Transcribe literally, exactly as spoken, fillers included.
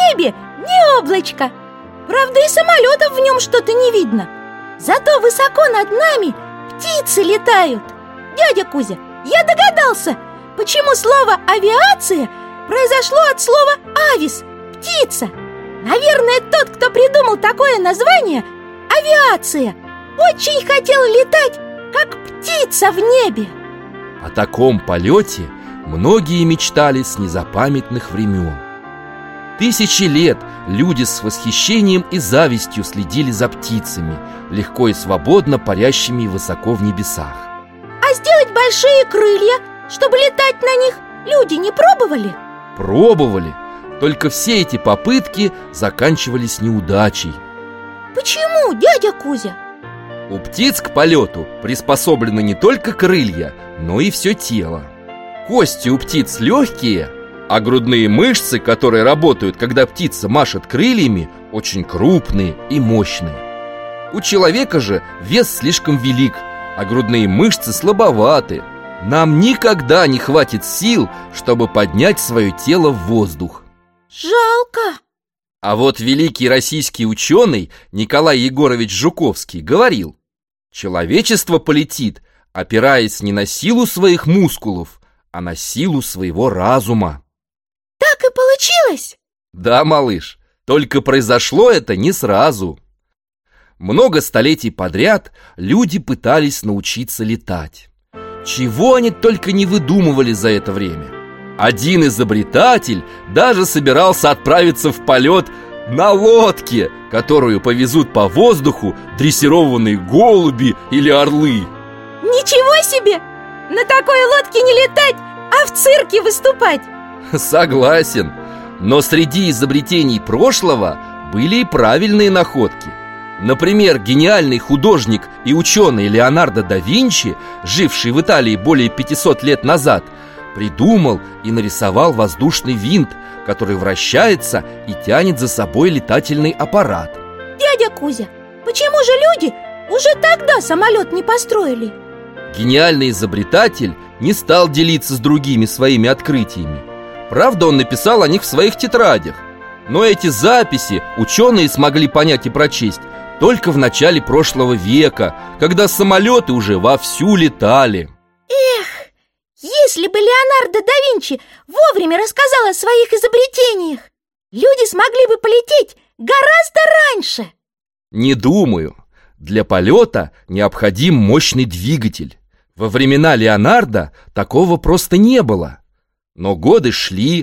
небе ни облачка. Правда, и самолетов в нем что-то не видно. Зато высоко над нами птицы летают. Дядя Кузя, я догадался, почему слово «авиация» произошло от слова «авис» – птица. Наверное, тот, кто придумал такое название, авиация, очень хотел летать, как птица в небе. О таком полете многие мечтали с незапамятных времен. Тысячи лет люди с восхищением и завистью следили за птицами, легко и свободно парящими высоко в небесах. А сделать большие крылья, чтобы летать на них, люди не пробовали? Пробовали, только все эти попытки заканчивались неудачей. Почему, дядя Кузя? У птиц к полету приспособлены не только крылья, но и все тело. Кости у птиц легкие, а грудные мышцы, которые работают, когда птица машет крыльями, очень крупные и мощные. У человека же вес слишком велик, а грудные мышцы слабоваты. Нам никогда не хватит сил, чтобы поднять свое тело в воздух. Жалко. А вот великий российский ученый Николай Егорович Жуковский говорил: человечество полетит, опираясь не на силу своих мускулов, а на силу своего разума. Так и получилось? Да, малыш, только произошло это не сразу. Много столетий подряд люди пытались научиться летать. Чего они только не выдумывали за это время. Один изобретатель даже собирался отправиться в полет на лодке, которую повезут по воздуху дрессированные голуби или орлы. Ничего себе! На такой лодке не летать, а в цирке выступать. Согласен, но среди изобретений прошлого были и правильные находки. Например, гениальный художник и ученый Леонардо да Винчи, живший в Италии более пятисот лет назад, придумал и нарисовал воздушный винт, который вращается и тянет за собой летательный аппарат. Дядя Кузя, почему же люди уже тогда самолет не построили? Гениальный изобретатель не стал делиться с другими своими открытиями. Правда, он написал о них в своих тетрадях. Но эти записи ученые смогли понять и прочесть только в начале прошлого века, когда самолеты уже вовсю летали. Эх, если бы Леонардо да Винчи вовремя рассказал о своих изобретениях, люди смогли бы полететь гораздо раньше. Не думаю. Для полета необходим мощный двигатель. Во времена Леонардо такого просто не было. Но годы шли,